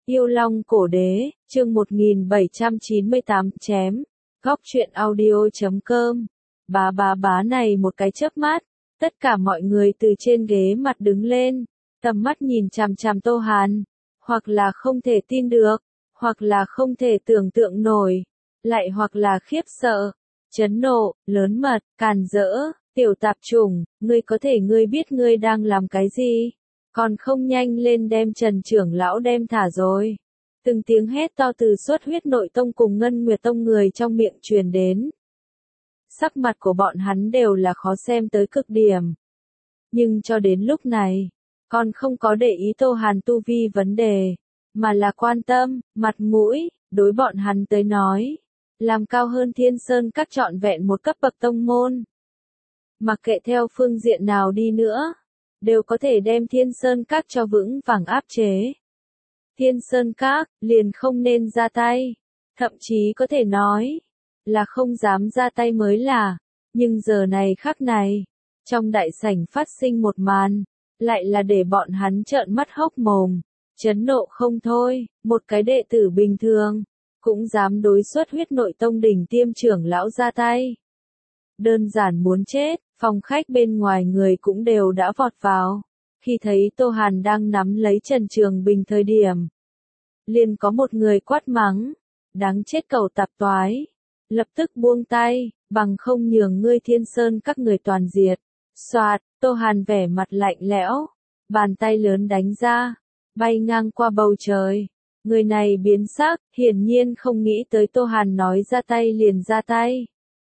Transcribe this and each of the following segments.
Yêu Long Cổ Đế, chương 1798 chém. Góc truyện audio.com. Bá này một cái chớp mắt, tất cả mọi người từ trên ghế mặt đứng lên, tầm mắt nhìn chằm chằm Tô Hàn, hoặc là không thể tin được, hoặc là không thể tưởng tượng nổi, lại hoặc là khiếp sợ, chấn nộ, lớn mật, càn rỡ, tiểu tạp chủng, ngươi biết ngươi đang làm cái gì? Còn không nhanh lên đem Trần trưởng lão đem thả rồi. Từng tiếng hét to từ Xuất Huyết Nội Tông cùng Ngân Nguyệt Tông người trong miệng truyền đến. Sắc mặt của bọn hắn đều là khó xem tới cực điểm. Nhưng cho đến lúc này, còn không có để ý Tô Hàn tu vi vấn đề, mà là quan tâm, mặt mũi, đối bọn hắn tới nói, làm cao hơn Thiên Sơn Các trọn vẹn một cấp bậc tông môn. Mặc kệ theo phương diện nào đi nữa, đều có thể đem Thiên Sơn Các cho vững vàng áp chế. Thiên Sơn Các liền không nên ra tay, thậm chí có thể nói là không dám ra tay mới là, nhưng giờ này khắc này, trong đại sảnh phát sinh một màn, lại là để bọn hắn trợn mắt hốc mồm, chấn nộ không thôi, một cái đệ tử bình thường, cũng dám đối Xuất Huyết Nội Tông đỉnh tiêm trưởng lão ra tay. Đơn giản muốn chết, phòng khách bên ngoài người cũng đều đã vọt vào. Khi thấy Tô Hàn đang nắm lấy Trần Trường Bình thời điểm, liền có một người quát mắng, đáng chết cẩu tạp toái, lập tức buông tay, bằng không nhường ngươi Thiên Sơn Các người toàn diệt. Soạt, Tô Hàn vẻ mặt lạnh lẽo, bàn tay lớn đánh ra, bay ngang qua bầu trời. Người này biến sắc, hiển nhiên không nghĩ tới Tô Hàn nói ra tay liền ra tay.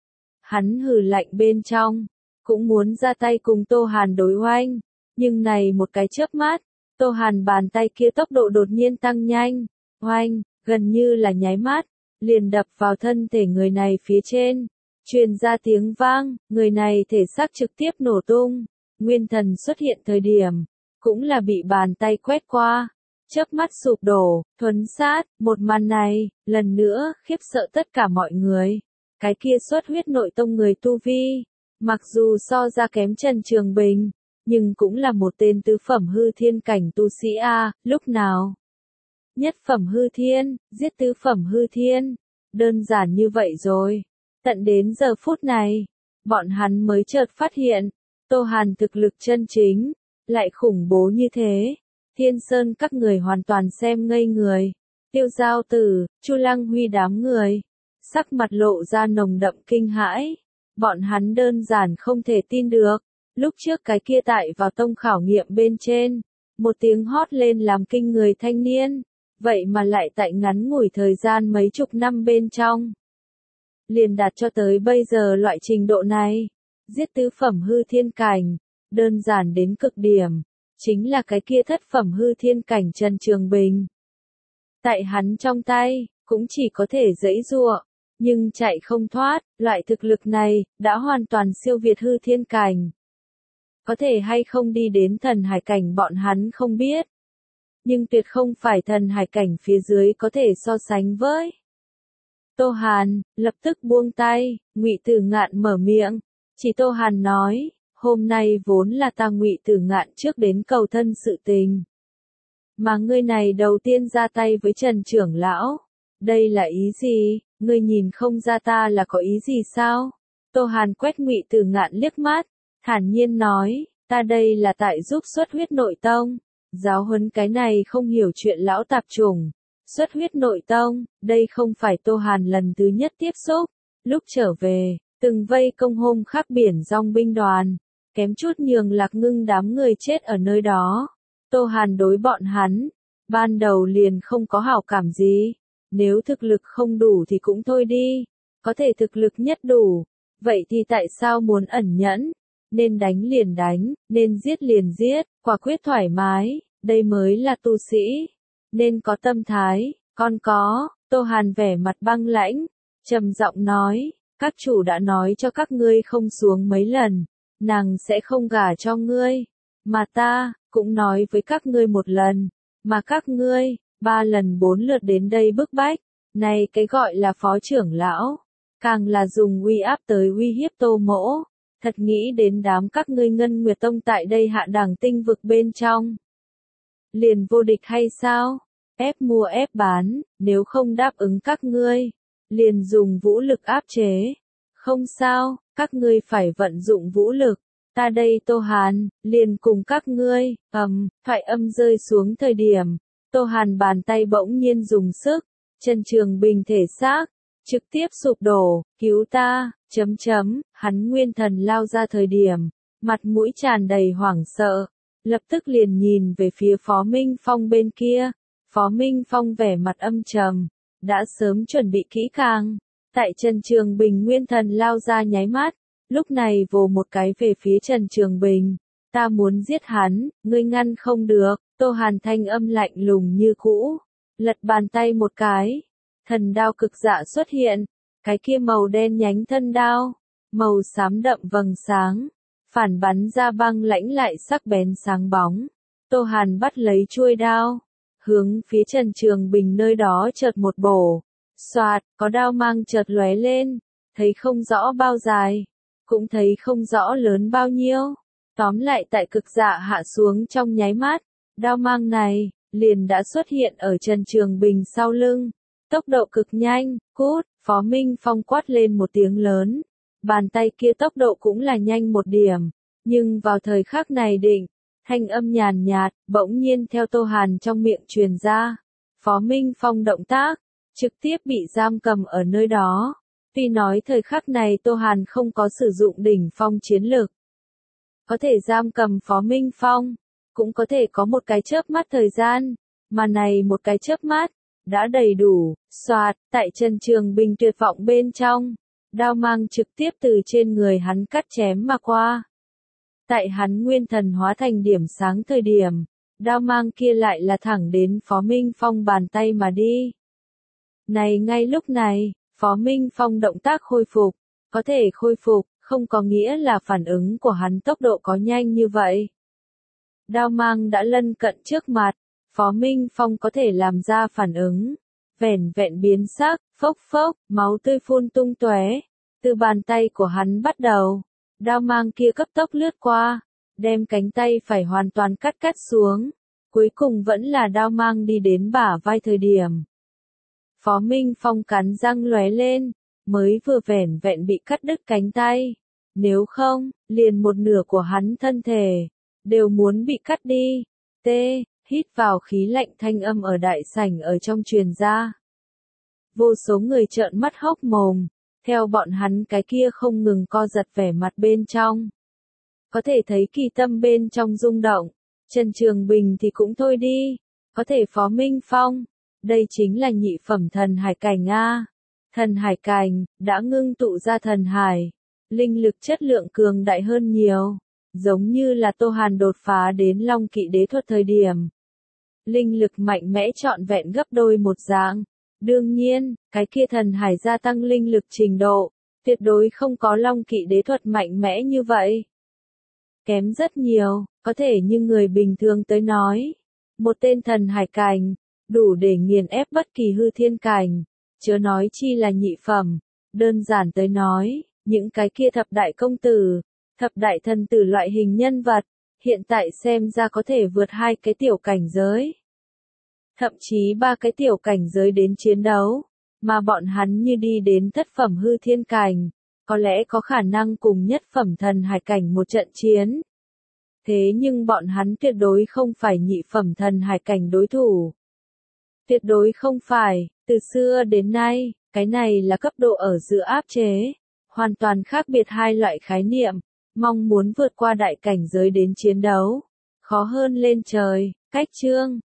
Hắn hừ lạnh bên trong, cũng muốn ra tay cùng Tô Hàn đối oanh, nhưng này một cái chớp mắt, Tô Hàn bàn tay kia tốc độ đột nhiên tăng nhanh, oanh, gần như là nháy mắt, liền đập vào thân thể người này phía trên, truyền ra tiếng vang, người này thể xác trực tiếp nổ tung, nguyên thần xuất hiện thời điểm, cũng là bị bàn tay quét qua, chớp mắt sụp đổ, thuấn sát, một màn này, lần nữa, khiếp sợ tất cả mọi người. Cái kia Xuất Huyết Nội Tông người tu vi, mặc dù so ra kém Trần Trường Bình, nhưng cũng là một tên tứ phẩm hư thiên cảnh tu sĩ a, lúc nào? Nhất phẩm hư thiên, giết tứ phẩm hư thiên, đơn giản như vậy rồi. Tận đến giờ phút này, bọn hắn mới chợt phát hiện, Tô Hàn thực lực chân chính, lại khủng bố như thế. Thiên Sơn Các người hoàn toàn xem ngây người. Tiêu Giao Tử, Chu Lăng Huy đám người, sắc mặt lộ ra nồng đậm kinh hãi. Bọn hắn đơn giản không thể tin được. Lúc trước cái kia tại vào tông khảo nghiệm bên trên, một tiếng hót lên làm kinh người thanh niên, vậy mà lại tại ngắn ngủi thời gian mấy chục năm bên trong, liền đạt cho tới bây giờ loại trình độ này, giết tứ phẩm hư thiên cảnh, đơn giản đến cực điểm, chính là cái kia thất phẩm hư thiên cảnh Trần Trường Bình. Tại hắn trong tay, cũng chỉ có thể giãy giụa, nhưng chạy không thoát, loại thực lực này, đã hoàn toàn siêu việt hư thiên cảnh. Có thể hay không đi đến thần hải cảnh bọn hắn không biết. Nhưng tuyệt không phải thần hải cảnh phía dưới có thể so sánh với. Tô Hàn, lập tức buông tay, Ngụy Tử Ngạn mở miệng. Chỉ Tô Hàn nói, hôm nay vốn là ta Ngụy Tử Ngạn trước đến cầu thân sự tình. Mà ngươi này đầu tiên ra tay với Trần trưởng lão. Đây là ý gì? Ngươi nhìn không ra ta là có ý gì sao? Tô Hàn quét Ngụy Tử Ngạn liếc mắt, thản nhiên nói, ta đây là tại giúp Xuất Huyết Nội Tông, giáo huấn cái này không hiểu chuyện lão tạp chủng. Xuất Huyết Nội Tông, đây không phải Tô Hàn lần thứ nhất tiếp xúc, lúc trở về, từng vây công hôm khắc biển dòng binh đoàn, kém chút nhường Lạc Ngưng đám người chết ở nơi đó. Tô Hàn đối bọn hắn, ban đầu liền không có hảo cảm gì, nếu thực lực không đủ thì cũng thôi đi, có thể thực lực nhất đủ, vậy thì tại sao muốn ẩn nhẫn, nên đánh liền đánh, nên giết liền giết, quả quyết thoải mái, đây mới là tu sĩ, nên có tâm thái, con có, Tô Hàn vẻ mặt băng lãnh, trầm giọng nói, các chủ đã nói cho các ngươi không xuống mấy lần, nàng sẽ không gả cho ngươi, mà ta, cũng nói với các ngươi một lần, mà các ngươi, 3 lần 4 lượt đến đây bức bách, này cái gọi là phó trưởng lão, càng là dùng uy áp tới uy hiếp Tô Mỗ, thật nghĩ đến đám các ngươi Ngân Nguyệt Tông tại đây hạ đẳng tinh vực bên trong. Liền vô địch hay sao? ép mua ép bán, nếu không đáp ứng các ngươi, liền dùng vũ lực áp chế. Không sao, các ngươi phải vận dụng vũ lực. Ta đây Tô Hàn, liền cùng các ngươi, thoại âm rơi xuống thời điểm, Tô Hàn bàn tay bỗng nhiên dùng sức, Trần Trường Bình thể xác, trực tiếp sụp đổ, cứu ta, hắn nguyên thần lao ra thời điểm, mặt mũi tràn đầy hoảng sợ, lập tức liền nhìn về phía Phó Minh Phong bên kia, Phó Minh Phong vẻ mặt âm trầm, đã sớm chuẩn bị kỹ càng, tại Trần Trường Bình nguyên thần lao ra nháy mắt, lúc này vồ một cái về phía Trần Trường Bình, ta muốn giết hắn, ngươi ngăn không được, Tô Hàn thanh âm lạnh lùng như cũ, lật bàn tay một cái, thần đao cực dạ xuất hiện, cái kia màu đen nhánh thân đao, màu xám đậm vầng sáng, phản bắn ra băng lãnh lại sắc bén sáng bóng, Tô Hàn bắt lấy chuôi đao, hướng phía Trần Trường Bình nơi đó chợt một bổ, xoạt, có đao mang chợt lóe lên, thấy không rõ bao dài, cũng thấy không rõ lớn bao nhiêu, tóm lại tại cực dạ hạ xuống trong nháy mắt, đao mang này, liền đã xuất hiện ở Trần Trường Bình sau lưng, tốc độ cực nhanh, cút, Phó Minh Phong quát lên một tiếng lớn, bàn tay kia tốc độ cũng là nhanh một điểm, nhưng vào thời khắc này định, thanh âm nhàn nhạt, bỗng nhiên theo Tô Hàn trong miệng truyền ra, Phó Minh Phong động tác, trực tiếp bị giam cầm ở nơi đó. Tuy nói thời khắc này Tô Hàn không có sử dụng đỉnh phong chiến lực, có thể giam cầm Phó Minh Phong, cũng có thể có một cái chớp mắt thời gian, mà này một cái chớp mắt, đã đầy đủ, xoạt, tại Trần Trường Bình tuyệt vọng bên trong, đao mang trực tiếp từ trên người hắn cắt chém mà qua. Tại hắn nguyên thần hóa thành điểm sáng thời điểm, đao mang kia lại là thẳng đến Phó Minh Phong bàn tay mà đi. Này ngay lúc này, Phó Minh Phong động tác khôi phục, có thể khôi phục, không có nghĩa là phản ứng của hắn tốc độ có nhanh như vậy. Đao mang đã lân cận trước mặt, Phó Minh Phong có thể làm ra phản ứng, vẻn vẹn biến sắc, phốc phốc, máu tươi phun tung tóe, từ bàn tay của hắn bắt đầu, đao mang kia cấp tốc lướt qua, đem cánh tay phải hoàn toàn cắt xuống, cuối cùng vẫn là đao mang đi đến bả vai thời điểm. Phó Minh Phong cắn răng lóe lên, mới vừa vẻn vẹn bị cắt đứt cánh tay, nếu không, liền một nửa của hắn thân thể, đều muốn bị cắt đi, hít vào khí lạnh thanh âm ở đại sảnh ở trong truyền ra. Vô số người trợn mắt hốc mồm, theo bọn hắn cái kia không ngừng co giật vẻ mặt bên trong. Có thể thấy kỳ tâm bên trong rung động, Trần Trường Bình thì cũng thôi đi, có thể Phó Minh Phong, đây chính là nhị phẩm thần hải cảnh A. Thần hải cảnh, đã ngưng tụ ra thần hải, linh lực chất lượng cường đại hơn nhiều, giống như là Tô Hàn đột phá đến Long Kỵ Đế thuật thời điểm. Linh lực mạnh mẽ trọn vẹn gấp đôi một dạng. Đương nhiên, cái kia thần hải gia tăng linh lực trình độ, tuyệt đối không có Long Kỵ Đế thuật mạnh mẽ như vậy. Kém rất nhiều, có thể như người bình thường tới nói. Một tên thần hải cảnh, đủ để nghiền ép bất kỳ hư thiên cảnh, chớ nói chi là nhị phẩm. Đơn giản tới nói, những cái kia thập đại công tử, thập đại thần tử loại hình nhân vật, hiện tại xem ra có thể vượt 2 cái tiểu cảnh giới. Thậm chí 3 cái tiểu cảnh giới đến chiến đấu, mà bọn hắn như đi đến thất phẩm hư thiên cảnh, có lẽ có khả năng cùng nhất phẩm thần hải cảnh một trận chiến. Thế nhưng bọn hắn tuyệt đối không phải nhị phẩm thần hải cảnh đối thủ. Tuyệt đối không phải, từ xưa đến nay, cái này là cấp độ ở giữa áp chế, hoàn toàn khác biệt hai loại khái niệm, mong muốn vượt qua đại cảnh giới đến chiến đấu, khó hơn lên trời, cách chương.